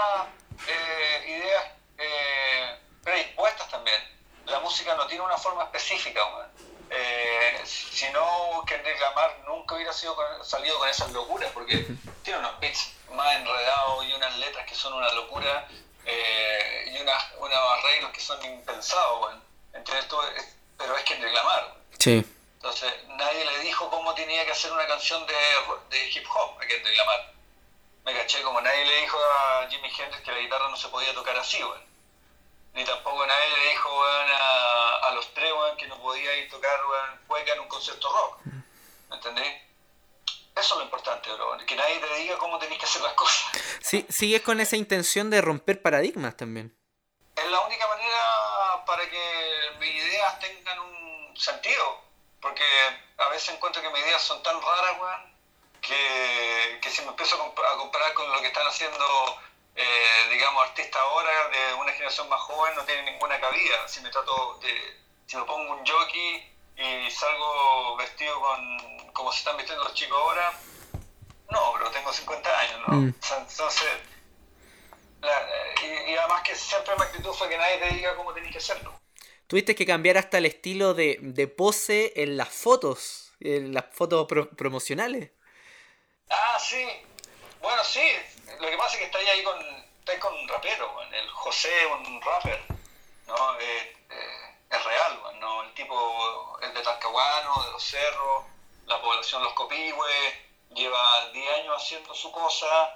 ideas predispuestas también. La música no tiene una forma específica, man. Si no, Kendrick Lamar nunca hubiera salido con esas locuras, porque tiene unos beats más enredados y unas letras que son una locura, y unos arreglos que son impensados, man. Entonces, pero es Kendrick Lamar. Sí. Entonces, nadie le dijo cómo tenía que hacer una canción de hip hop a Kendrick Lamar. Me caché, como nadie le dijo a Jimi Hendrix que la guitarra no se podía tocar así, weón. Ni tampoco nadie le dijo, weón, a los tres, weón, que no podía ir a tocar, weón, cueca en un concierto rock. ¿Me entendés? Eso es lo importante, bro. Que nadie te diga cómo tenés que hacer las cosas. Sí, sigues con esa intención de romper paradigmas también. Es la única manera para que mis ideas tengan un sentido. Porque a veces encuentro que mis ideas son tan raras, weón, que si me empiezo a comparar con lo que están haciendo, digamos, artistas ahora de una generación más joven, no tiene ninguna cabida. Si me pongo un jockey y salgo vestido como se están vistiendo los chicos ahora, no, pero tengo 50 años, ¿no? O sea, entonces, y además que siempre mi actitud fue que nadie te diga cómo tenés que hacerlo. Tuviste que cambiar hasta el estilo de pose en las fotos promocionales. Sí. Bueno, sí. Lo que pasa es que estáis con un rapero, man. El José, un rapper, ¿no? Es real, man, ¿no? El tipo es de Talcahuano, de los cerros, la población Los Copihue, lleva 10 años haciendo su cosa.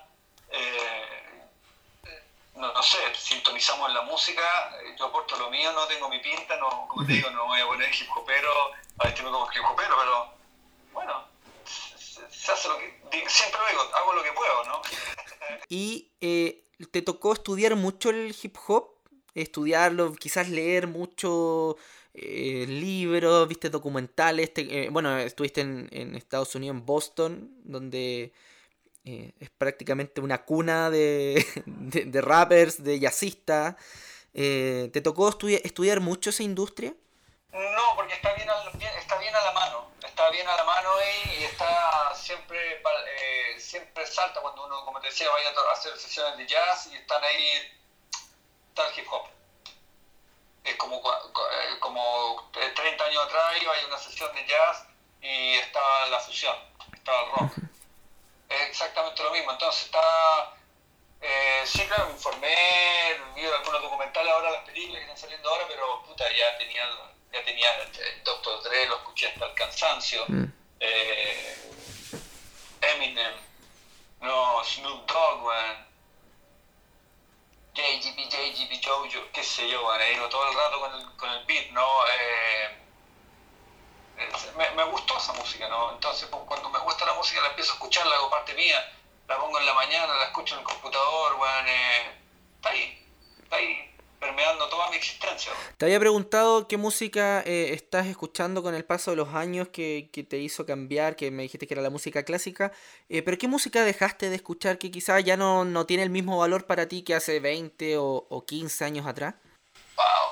No sé, sintonizamos en la música, yo aporto lo mío, no tengo mi pinta, no, como te digo, no voy a poner hip hopero, a vestirme como hip hopero, pero bueno, se hace lo que, siempre lo digo, hago lo que puedo, ¿no? ¿Y te tocó estudiar mucho el hip hop? Estudiarlo, quizás leer mucho libros, viste documentales. Bueno, estuviste en Estados Unidos, en Boston, donde es prácticamente una cuna de rappers, de jazzistas. ¿Te tocó estudiar mucho esa industria? No, porque está bien a la mano, está bien a la mano y está siempre salta cuando uno, como te decía, vaya a hacer sesiones de jazz y está el hip hop. Es como 30 años atrás iba a una sesión de jazz y estaba la fusión, estaba el rock. Es exactamente lo mismo, entonces sí, claro, me informé, vi algunos documentales ahora, las películas que están saliendo ahora, pero puta, ya tenía Dr. Dre, lo escuché hasta el cansancio, Eminem, no, Snoop Dogg, man, JGB, Jojo, qué sé yo, man, digo todo el rato con el beat, ¿no? Me gustó esa música, ¿no? Entonces, pues, cuando me gusta la música la empiezo a escuchar, la hago parte mía, la pongo en la mañana, la escucho en el computador, bueno, está ahí, permeando toda mi existencia. Te había preguntado qué música estás escuchando con el paso de los años que te hizo cambiar, que me dijiste que era la música clásica, pero qué música dejaste de escuchar que quizás ya no tiene el mismo valor para ti que hace 20 o 15 años atrás. Wow,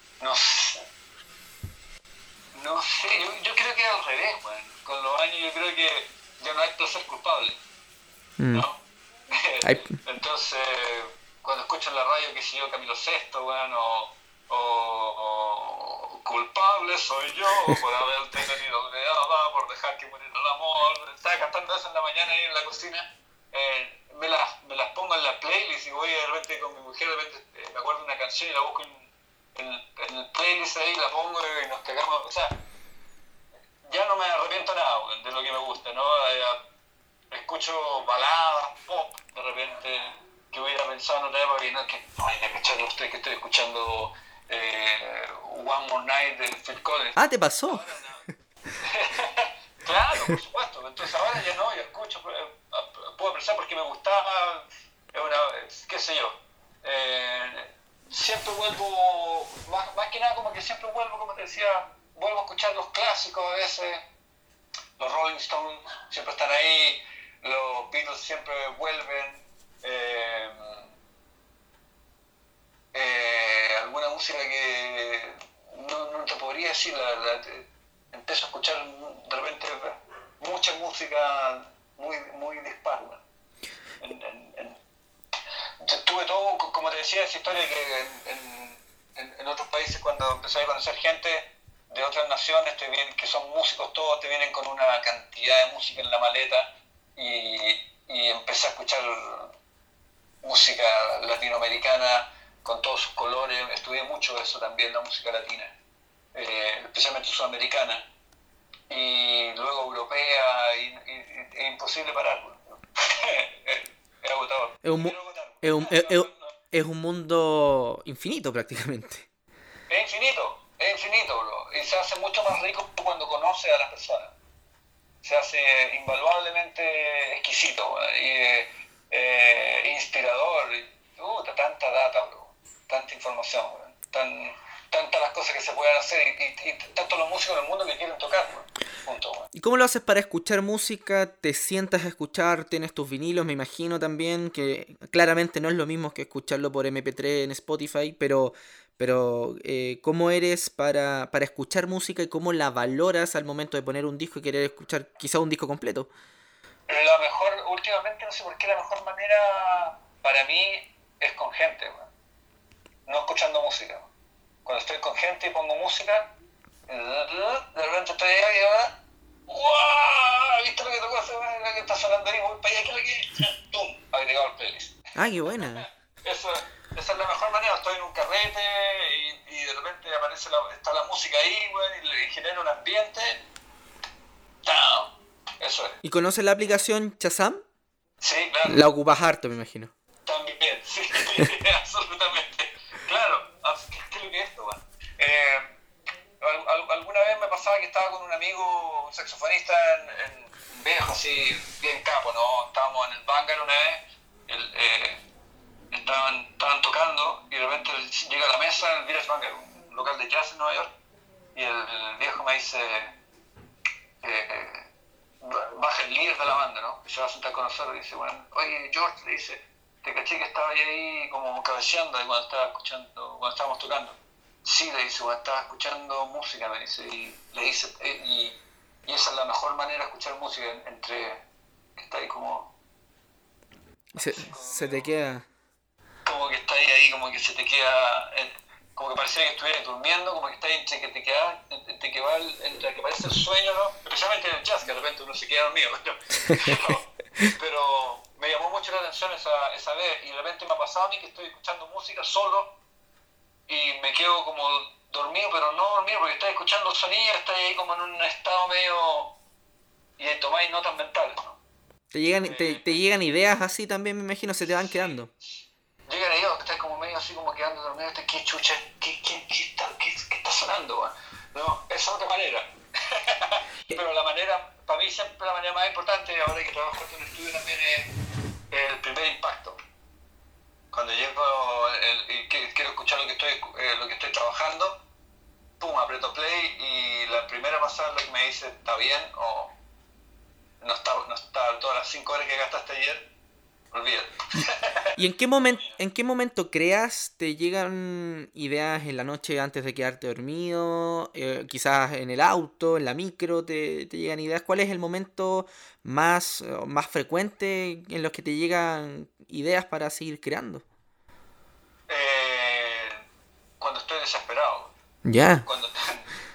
no sé, yo creo que al revés, bueno. Con los años yo creo que ya no hay placer culpable, ¿no? Entonces, cuando escucho en la radio, qué sé yo, Camilo Sesto, bueno, culpable soy yo por haberte tenido olvidada, por dejar que muriera el amor. Estaba cantando eso en la mañana ahí en la cocina. Me las pongo en la playlist y voy de repente con mi mujer, de repente me acuerdo de una canción y la busco en el playlist ahí, la pongo y nos cagamos. O sea, ya no me arrepiento nada de lo que me gusta, ¿no? Escucho baladas, pop, de repente, que hubiera pensado en otra época y no, que ay, de cacharlo usted que estoy escuchando One More Night de Phil Collins. Ah, ¿te pasó? Ahora no. Claro, por supuesto. Entonces ahora ya no, yo escucho, puedo apreciar porque me gustaba, qué sé yo. Siempre vuelvo, más que nada como que siempre vuelvo, como te decía, vuelvo a escuchar los clásicos a veces. Los Rolling Stones siempre están ahí, los Beatles siempre vuelven. Alguna música que no te podría decir, empiezo a escuchar de repente mucha música muy dispar. Tuve todo, como te decía, esa historia que en otros países cuando empecé a conocer gente de otras naciones que son músicos todos, te vienen con una cantidad de música en la maleta y empecé a escuchar música latinoamericana con todos sus colores. Estudié mucho eso también, la música latina, especialmente sudamericana, y luego europea, y es imposible parar. Es agotador. Es un mundo infinito prácticamente. Es infinito, bro. Y se hace mucho más rico cuando conoce a las personas. Se hace invaluablemente exquisito y inspirador. Tanta data, bro. Tanta información, bro. Tantas las cosas que se pueden hacer y tantos los músicos del mundo que quieren tocar, bro. Punto, bro. ¿Y cómo lo haces para escuchar música? ¿Te sientas a escuchar? ¿Tienes tus vinilos? Me imagino también que claramente no es lo mismo que escucharlo por MP3 en Spotify, pero ¿cómo eres para escuchar música y cómo la valoras al momento de poner un disco y querer escuchar quizá un disco completo? La mejor, últimamente no sé por qué, la mejor manera para mí es con gente, bro. No escuchando música. Cuando estoy con gente y pongo música, de repente estoy ahí, ¿verdad? ¡Wow! ¿Viste lo que tocó hacer? Lo que está sonando ahí, voy para allá, ¿qué es lo que? ¡Tum! Agregado al playlist. ¡Ah, qué buena! Esa es la mejor manera. Estoy en un carrete y de repente está la música ahí, bueno, y genera un ambiente. ¡Down! Eso es. ¿Y conoces la aplicación Shazam? Sí, claro. La ocupas harto, me imagino. También, sí, absolutamente. Claro, ¿qué es lo que es esto, man? Alguna vez me pasaba que estaba con un amigo, un saxofonista en viejo, así, bien capo, ¿no? Estábamos en el Vanguard una vez, estaban tocando y de repente llega a la mesa en el Village Vanguard, un local de jazz en Nueva York, y el viejo me dice, baja el líder de la banda, ¿no? Y se va a sentar con nosotros y dice, bueno, oye, George, le dice, te caché que estaba ahí como cabeceando cuando estábamos tocando. Sí, le dice, bueno, estaba escuchando música, me dice, y le dice, y esa es la mejor manera de escuchar música, entre que está ahí como... Se te queda... Como que está ahí, como que se te queda... como que parecía que estuvieras durmiendo, como que está ahí entre que te queda, entre que parece el sueño, ¿no? Especialmente en el jazz, que de repente uno se queda dormido, pero me llamó mucho la atención esa vez, y de repente me ha pasado a mí que estoy escuchando música solo, y me quedo como dormido, pero no dormido, porque estás escuchando sonidos, estás ahí como en un estado medio... y tomáis notas mentales, ¿no? Te llegan ideas así también, me imagino, se te van quedando. Llegan ahí, estás como medio así como quedando dormido, ¿qué chucha? ¿Qué está sonando, man? No, esa es otra manera. Pero la manera, para mí siempre la manera más importante, ahora que trabajo en un estudio también, es el primer impacto. Cuando llego y quiero escuchar lo que estoy trabajando, pum, aprieto play y la primera pasada es la que me dice está bien o no está todas las 5 horas que gastaste ayer, olvídate. ¿Y en qué momento creas? ¿Te llegan ideas en la noche antes de quedarte dormido? Quizás en el auto, en la micro, te llegan ideas. ¿Cuál es el momento más frecuente en los que te llegan ideas para seguir creando? Cuando estoy desesperado. Ya. Cuando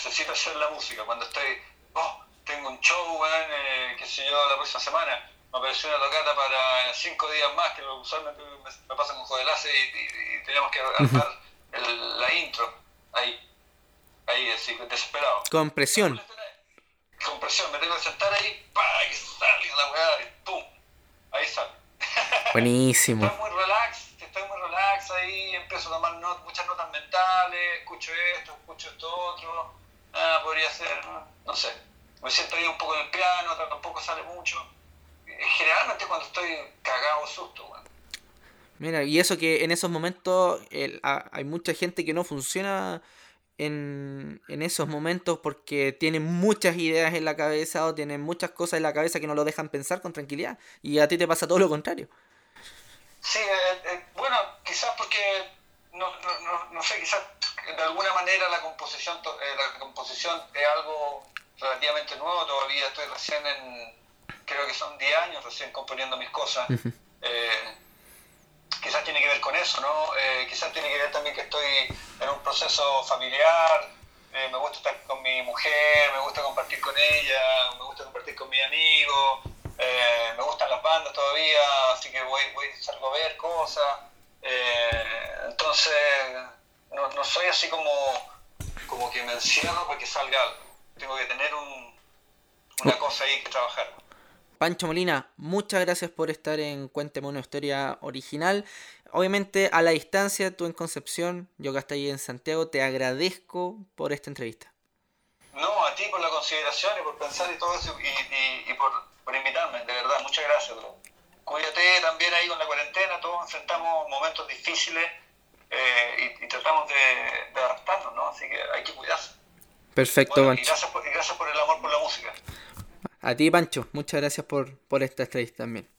necesito hacer la música. Cuando estoy, tengo un show, qué sé yo, la próxima semana, me apareció una tocata para 5 días más, que usualmente me pasa con Jodelace y teníamos que armar la intro, ahí así, desesperado. Con presión. Con presión, me tengo que sentar ahí, y sale la weá, y ¡pum! Ahí sale. Buenísimo. Estoy muy relax ahí, empiezo a tomar muchas notas mentales, escucho esto otro, podría ser, no sé, me siento ahí un poco en el piano, tampoco sale mucho. Generalmente cuando estoy cagado susto, weón. Mira, y eso que en esos momentos hay mucha gente que no funciona en esos momentos porque tienen muchas ideas en la cabeza o tienen muchas cosas en la cabeza que no lo dejan pensar con tranquilidad, y a ti te pasa todo lo contrario. Sí, bueno, quizás porque, no sé, quizás de alguna manera la composición es algo relativamente nuevo todavía, estoy recién creo que son 10 años recién componiendo mis cosas. Quizás tiene que ver con eso, ¿no? Quizás tiene que ver también que estoy en un proceso familiar, me gusta estar con mi mujer, me gusta compartir con ella, me gusta compartir con mis amigos, me gustan las bandas todavía, así que salgo a ver cosas, entonces no soy así como que me encierro para que salga algo, tengo que tener una cosa ahí que trabajar. Pancho Molina, muchas gracias por estar en Cuéntame una historia original. Obviamente a la distancia, tú en Concepción, yo que estoy en Santiago, te agradezco por esta entrevista. No, a ti por la consideración y por pensar y todo eso y por invitarme, de verdad, muchas gracias, bro. Cuídate también ahí con la cuarentena, todos enfrentamos momentos difíciles y tratamos de adaptarnos, ¿no? Así que hay que cuidarse. Perfecto, bueno, Pancho. Y gracias por el amor por la música. A ti, Pancho, muchas gracias por esta entrevista también.